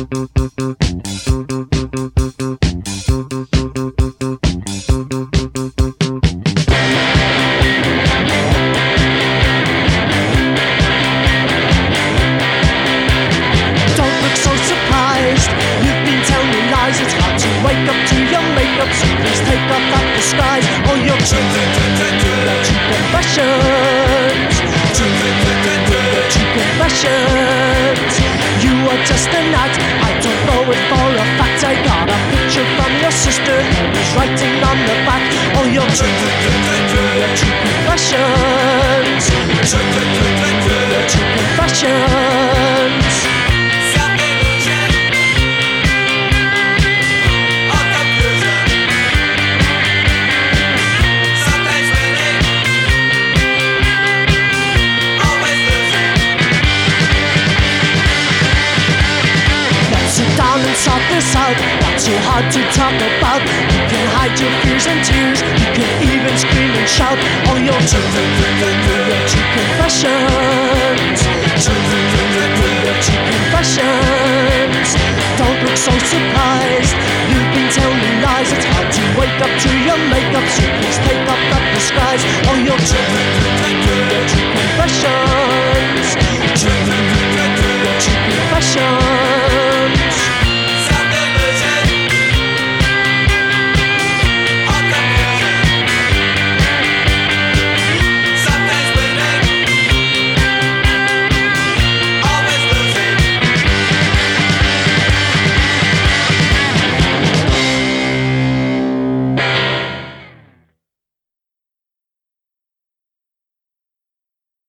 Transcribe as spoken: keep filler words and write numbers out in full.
Wake up to your makeup, so please take off that disguise. All your cheap confessions, cheap confessions. You are just an act, I don't know it for a fact. I got a picture from your sister who was writing on the back. All your cheap confessions, cheap confessions. Down and sort this out, not too hard to talk about. You can hide your fears and tears, you can even scream and shout. All your true confessions, true confessions. Don't look so surprised, you've been telling lies. It's hard to wake up to your makeup, so please take off that disguise. All your true confessions.